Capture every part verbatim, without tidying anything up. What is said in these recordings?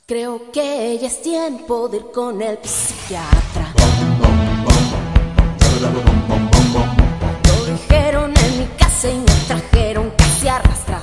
Creo que ya es tiempo de ir con el psiquiatra. Lo dijeron en mi casa y me trajeron casi a rastras.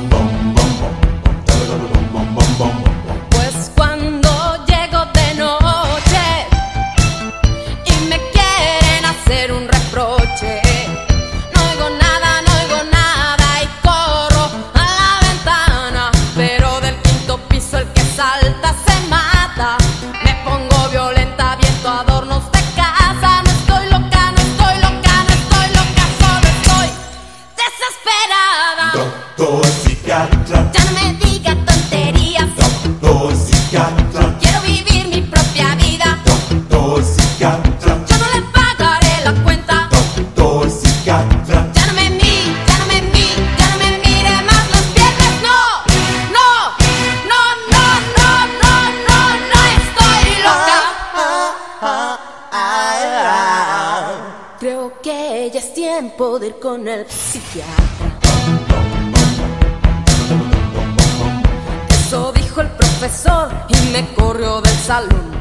Pues cuando llego de noche y me quieren hacer un reproche, no oigo nada, no oigo nada y corro a la ventana, pero del quinto piso el que salta se mata. Me pongo violenta, viento adornos de casa. No estoy loca, no estoy loca, no estoy loca, solo estoy desesperada. Doctor psiquiatra, Ya no me diga tonterías. doctor psiquiatra, Quiero vivir mi propia vida. doctor psiquiatra, Yo no le pagaré la cuenta. doctor psiquiatra, Ya no me mire, ya no me mire, ya no me mire más las piernas. No, no, no, no, no, no, no, no estoy loca. Creo que ya es tiempo de ir con el psiquiatra. Eso dijo el profesor y me corrió del salón.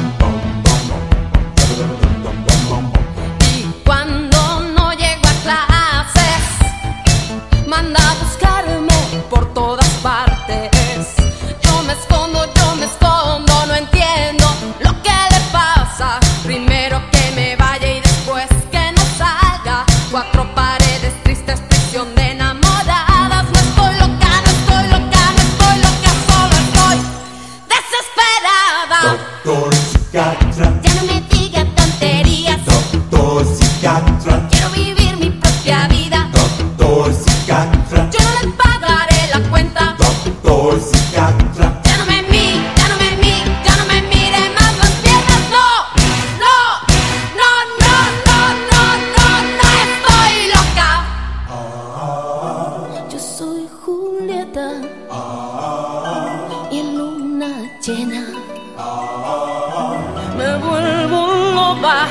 Y cuando no llego a clases, manda a buscarme por todas partes. Yo me escondo, yo me escondo, no entiendo lo que le pasa. Primero que me vaya y después que no salga. Cuatro paredes tristes, prisión de enamoradas. No estoy loca, no estoy loca, no estoy loca, solo estoy desesperada. doctor psiquiatra, Ya no me diga tonterías. doctor psiquiatra, Quiero vivir mi propia vida. doctor psiquiatra, Yo no le pagaré la cuenta. doctor psiquiatra, Ya no me mire, ya no me mire, ya no me mire más las piernas. No, no, no, no, no, no, no, no estoy loca. Yo soy Julieta y en luna llena me vuelvo loca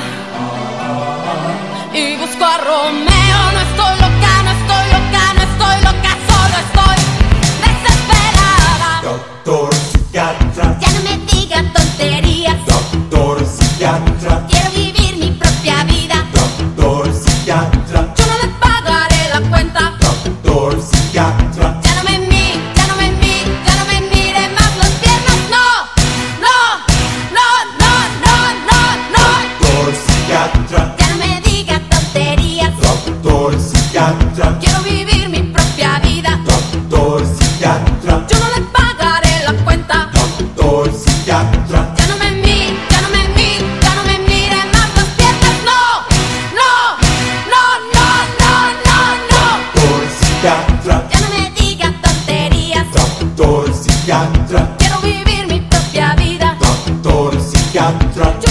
y busco a Romeo. No estoy loca, no estoy loca, no estoy loca, solo estoy desesperada. doctor psiquiatra, Ya no me diga tonterías. doctor psiquiatra, Quiero vivir mi propia vida. doctor psiquiatra, Yo no le pagaré la cuenta. doctor psiquiatra, Ya no me mire, ya no me mire, ya no me mire más las piernas. No, no, no, no, no, no, no. doctor psiquiatra, Ya no me diga tonterías. doctor psiquiatra, Quiero vivir mi propia vida. doctor psiquiatra, Yo no le pagaré la cuenta. doctor psiquiatra, Ya no me mire, ya no me mire, ya no me mire más las piernas. No, no, no, no, no, no, no. doctor psiquiatra, Ya no me diga tonterías. doctor psiquiatra, Quiero vivir mi propia vida. doctor psiquiatra, Yo